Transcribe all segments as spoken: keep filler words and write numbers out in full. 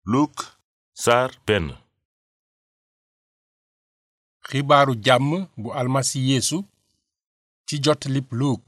Luk saar benn. xibaaru jàmm bu almasi yeesu ci jotalib Luk.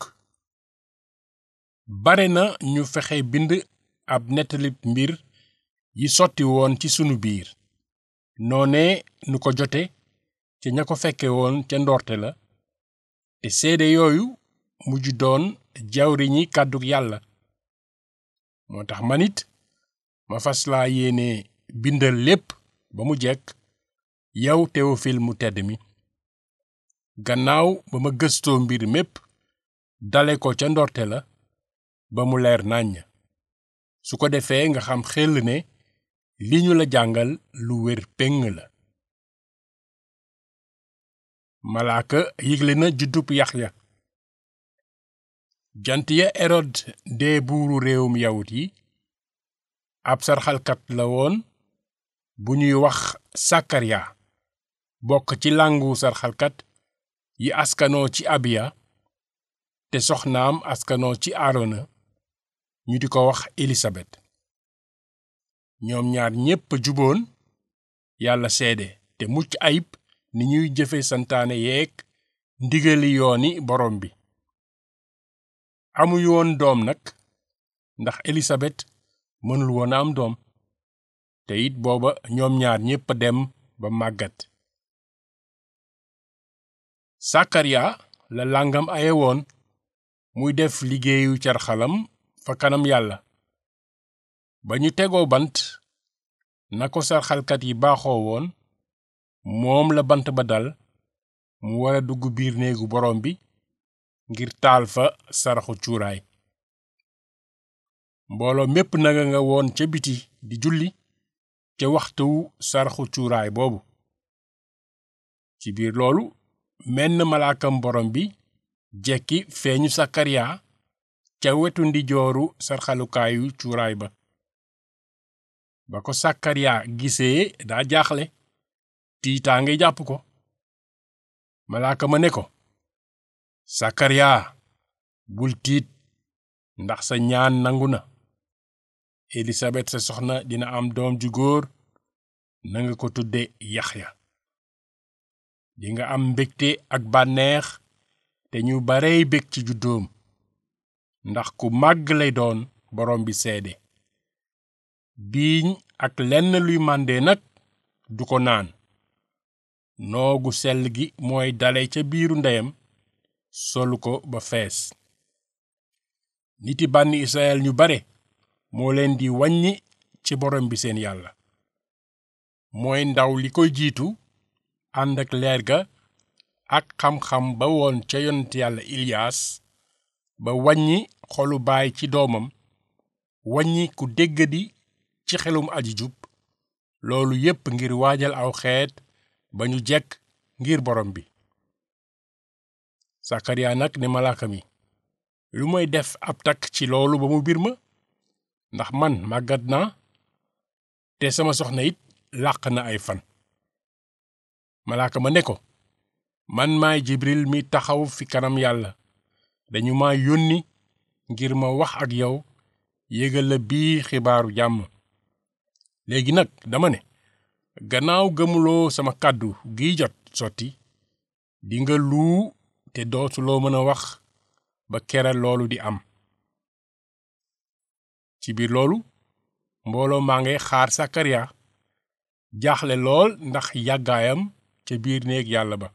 bare na ñu fexe bind ab nettalib mbir yi sotti woon ci sunu biir noone nu ko jote ca ña ko fekke woon ca ndoorte la te seede yooyu mujj doon jawriñi kàddug yàlla. moo tax manit ma fas laa yéene bindal lépp ba mu jekk yow Tewofil mu tedd mi, gannaaw ba ma gëstoo mbir mépp dale ko ca ndorte la ba mu leer nàññ, su ko defee nga xam xel ne li ñu la jàngal lu wér péng la. malaaka yëgle na juddub Yaxya. jant ya Erod dee buuru réewum yawut yi, ab sarxalkat la woon bu ñuy wax Sakariya, bokk ci làngu sarxalkat yi askanoo ci Abiya, te soxnaam askanoo ci Arona, ñu di ko wax Elisabet. ñoom ñaar ñépp juboon, yàlla seede te mucc ayib ni ñuy jëfe santaane yeek ndigali yooni borom bi. amuñu woon doom nag, ndax Elisabet mënul woon am doom, te it booba ñoom ñaar ñépp dem ba màggat. Sakariya la làngam aye woon muy def liggéeyu carxalam fa kanam yàlla. ba ñu tegoo bant na ko sarxalkat yi baaxoo woon, moom la bant ba dal mu wara dugg biir néegu borom bi ngir taal fa saraxu cuuraay. mbooloo mépp naga nga woon ca biti di julli ca waxtuwu saraxu cuuraay boobu. ci biir loolu menn malaakam borom bi jekki feeñu Sakariya ca wetu ndijooru sarxalukaayu cuuraay ba. ba ko Sakariya gisee daa jaaxle, tiitaange jàpp ko. malaaka ma ne ko, Sakariya, bul tiit, ndax sa ñaan nangu na. Elisabet sa soxna dina am doom ju góor, nanga ko tudde Yaxya. dinga am mbégte ak bànneex, te ñu barey bég ci juddoom, ndax ku màgg lay doon, borom bi seede. biiñ ak lenn luy mànde nag du ko naan. noogu sell gi mooy dale ca biiru ndeyam, solu ko ba fees. niti bànni Israyel ñu bare moo leen di wàññi ci borom bi seen yàlla. mooy ndaw li koy jiitu, ànd ak leer ga ak xam-xam ba woon ca yonent yàlla Iliyaas, ba wàññi xolu baay ci doomam, wàññi ku déggadi ci xelum aji jub, loolu yépp ngir waajal aw xeet ba ñu jekk ngir borom bi. Sakariya nag ne malaaka mi, lu may def ab takk ci loolu ba mu bir ma, ndax man màggat naa te sama soxna it làq na ay fan. malaaka ma ne ko, man maay Jibril mi taxaw fi kanam yàlla, dañu ma yónni ngir ma wax ak yow, yégal la bii xibaaru jàmm. léegi nag dama ne, gannaaw gëmuloo sama kàddu giy jot sotti, dinga luu te dootuloo mën a wax ba kera loolu di am. ci biir loolu mbooloo maa ngay xaar Sakariya, jaaxle lool ndax yàggaayam ca biir néeg yàlla ba.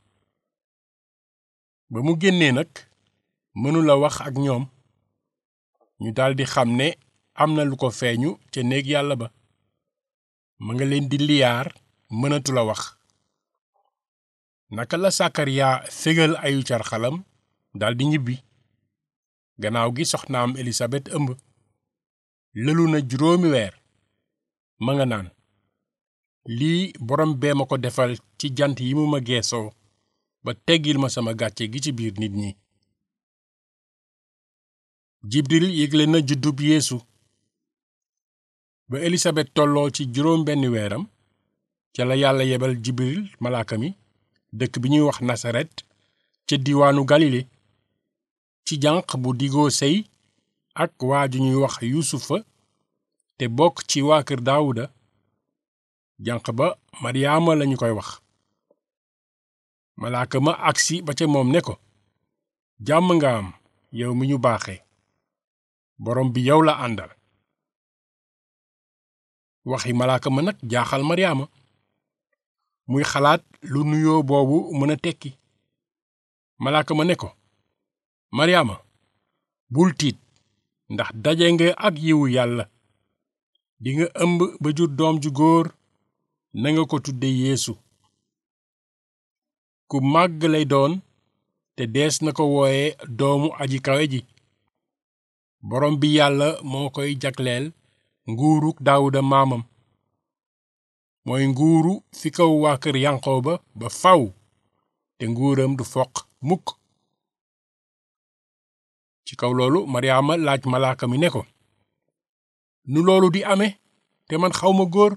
ba mu génnee nag mënula wax ak ñoom, ñu daldi xam ne am na lu ko feeñu ca néeg yàlla ba. ma nga leen di liyaar, mënatula wax. naka la Sakariya fégal ayu carxalam daldi ñibbi. gannaaw gi soxnaam Elisabet ëmb. lëlu na juróomi weer. ma nga naan, lii borom bee ma ko defal ci jant yi mu ma geesoo ba teggil ma sama gàcce gi ci biir nit ñi. Jibril yégle na juddub Yeesu. ba Elisabet tolloo ci juróom benn weeram, ca la yàlla yebal Jibril malaaka mi dëkk bi ñuy wax Nasaret ca diiwaanu Galile, ci janq bu digoo sey ak waa ju ñuy wax Yusufa te bokk ci waa kër Daawuda, jànq ba maryaama lañu koy wax. malaaka ma agsi ba ca moom ne ko, jàmm nga am yow mi ñu baaxe, borom bi yow la àndal. waxi malaaka ma nag jaaxal maryaama, muy xalaat lu nuyoo boobu mën a tekki. malaaka ma ne ko, maryaama bul tiit, ndax daje nga ak yiwu yàlla, dinga ëmb ba jur doom ju góor, nanga ko tudde yeesu. ku màgg lay doon, te dees na ko wooye doomu aji kawe ji. borom bi yàlla moo koy jagleel nguuruk daawuda maamam, mooy nguuru fi kaw waa kër yanqooba ba faw, te nguuram du foq mukk. ci kaw loolu maryaama laaj malaaka mi ne ko, nu loolu di ame te man xawma góor?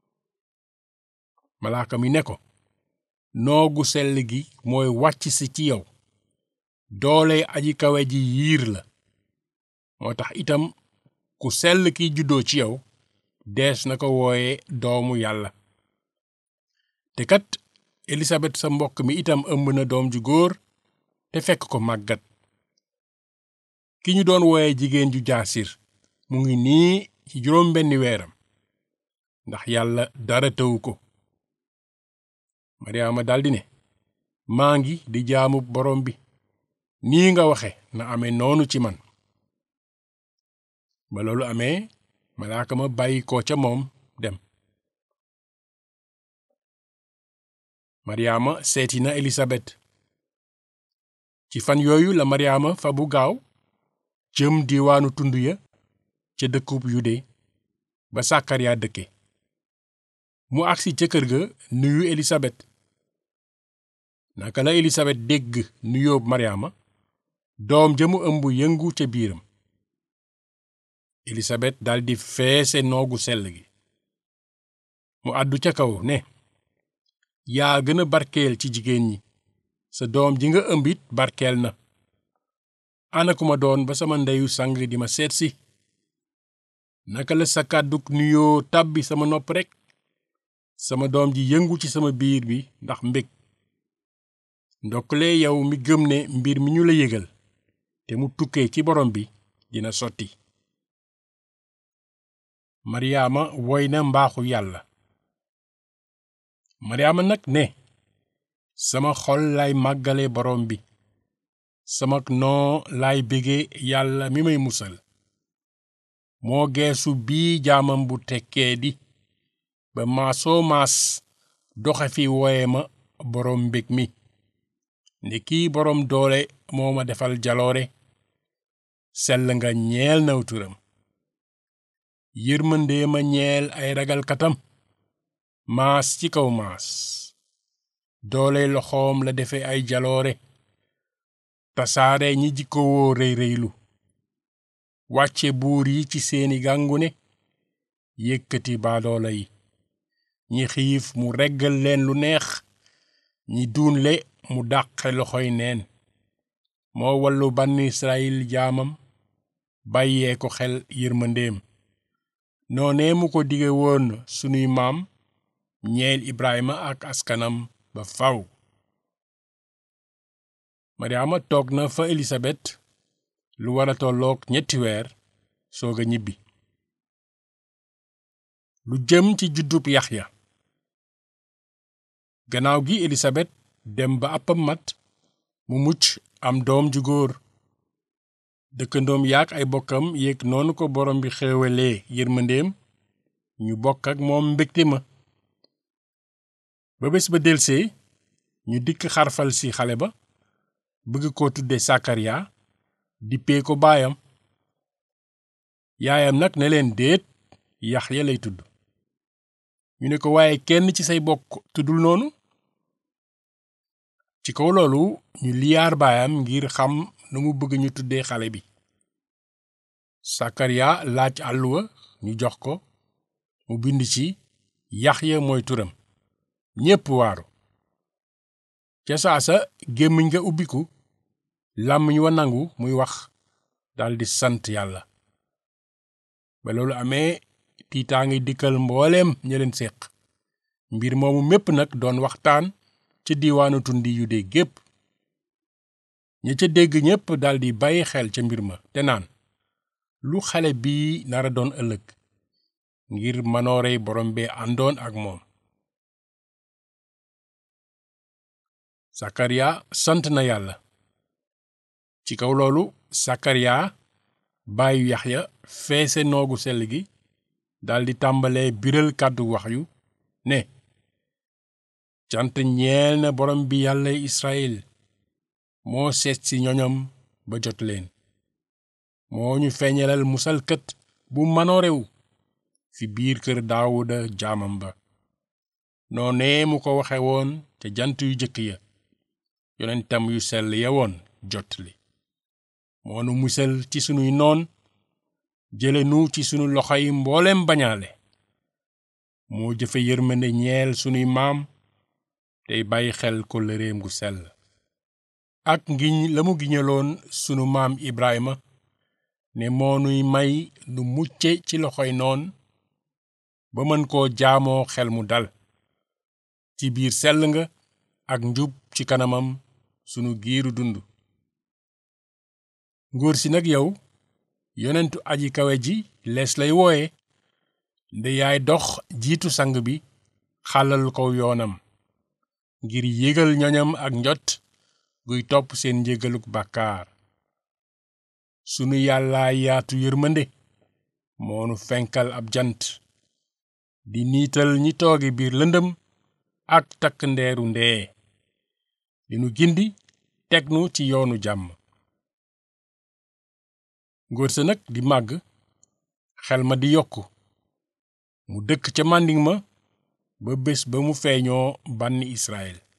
malaaka mi ne ko, noogu sell gi mooy wàcc si ci yow, doole aji kawe ji yiir la, moo tax itam ku sell kiy juddoo ci yow dees na ko wooye doomu yàlla. te kat elisabet sa mbokk mi itam ëmb na doom ju góor, te fekk ko màggat. ki ñu doon wooye jigéen ju jaasir mu ngi nii ci juróom benni weeram, ndax yàlla dara tëwu ko. maryaama daldi ne, maa ngi di jaamu borom bi, nii nga waxe na amee noonu ci man. ba loolu amee, malaaka ma bàyyi ko ca moom dem. maryaama seeti na elisabet. ci fan yooyu la maryaama fa bu gaaw jëm diiwaanu tund ya ca dëkkub yude ba sakariya dëkke. mu agsi ca kër ga nuyu elisabet. naka la elisabet dégg nuyoob maryaama, doom ja mu ëmb yëngu ca biiram. elisabet daldi feese noogu sell gi. mu àddu ca kaw ne, yaa gën a barkeel ci jigéen ñi, sa doom ji nga ëmbit barkeel na. ana ku ma doon ba sama ndeyu sang di ma seetsi? naka la sa kàdduk nuyoo tàbbi sama nopp rekk, sama doom ji yëngu ci sama biir bi ndax mbég. ndokkale yow mi gëm ne mbir mi ñu la yëgal te mu tukkee ci borom bi dina sotti. maryaama woy na mbaaxu yàlla. maryaama nag ne, sama xol lay màggale borom bi, sama noo lay bége yàlla mi may musal. moo geesu bii jaamam bu tekkee di, ba maasoo maas doxe fi wooye ma borom mbég mi. ne kii borom doole moo ma defal jaloore, sell nga ñeel naw turam. yërmandee ma ñeel ay ragalkatam, maas ci kaw maas. doole loxoom la defe ay jaloore, tasaare ñi jikkowoo rëy rëylu. wàcce buur yi ci seeni gàngune, yëkkati baadoola yi. ñi xiif mu reggal leen lu neex, ñi duunle mu dàqe loxoy neen. moo wallu bànni Israyil jaamam, bàyyee ko xel yërmandeem, noonee mu ko dige woon sunuy maam, ñeel Ibrahima ak askanam ba faw. maryaama toog na fa elisabet lu wara tolloog ñetti weer, soog a ñibbi. lu jëm ci juddub yaxya. gannaaw gi elisabet dem ba àppam mat, mu mucc am doom ju góor. dëkkandoom yaak ay bokkam yéeg noonu ko borom bi xéewalee yërmandeem, ñu bokk ak moom mbégte ma. ba bés ba delsee, ñu dikk xarfal si xale ba, bëgg ko tudde sakariya, dippee ko baayam. yaayam nag ne leen déet, yaxya lay tudd. ñu ne ko waaye kenn ci say bokk tuddul noonu. ci kaw loolu ñu liyaar baayam ngir xam nu mu bëgg ñu tuddee xale bi. sakariya laaj àlluwa ñu jox ko, mu bind ci yaxya mooy turam. ñépp waaru. ca saasa gémmiñ nga ubbiku, làmmiñ wa nangu muy wax, daldi sant yàlla. ba loolu amee, tiitaangi dikkal mbooleem ña leen séq. mbir moomu mépp nag doon waxtaan ca diiwaanu tundi yude gépp. ña ca dégg ñépp daldi bàyyi xel ca mbir ma te naan lu xale bii nara doon ëllëg ngir manoorey borom bee àndoon ak moom. sakariya sant na yàlla. ci kaw loolu sakariya baayu yaxya feese noogu sell gi daldi tàmbalee biral kàddu wax yu ne cant ñeel na borom bi yàlla Israyil moo seet ci ñoñam ba jot leen moo ñu feeñalal musalkat bu manoorew fi biir kër Daawuda jaamam ba noonee mu ko waxe woon ca jant yu jëkk ya yonentam yu sell ya woon jot li moo nu musal ci sunuy noon jële nu ci sunu loxoy mbooleem bañaale moo jëfe yërmande ñeel sunuy maam tey bàyyi xel kóllëreem gu sell ak ngiñ la mu giñaloon sunu maam Ibrahima ne moo nuy may nu mucce ci loxoy noon ba mën koo jaamoo xel mu dal ci biir sell nga ak njub ci kanamam sunu giiru dund. ngóor si nag yow yonentu aji kawe ji lees lay wooye nde yaay dox jiitu sang bi xàllal ko yoonam ngir yégal ñoñam ak njot guy topp seen njégaluk bàkkaar. sunu yàllaa yaatu yërmande moonu fenkal ab jant di niital ñi tooge biir lëndëm ak takk ndeeru ndee di nu gindi teg nu ci yoonu jàmm. ngóor sa nag di màgg xel ma di yokku mu dëkk ca màndiŋ ma ba bés ba mu feeñoo bànni Israyil.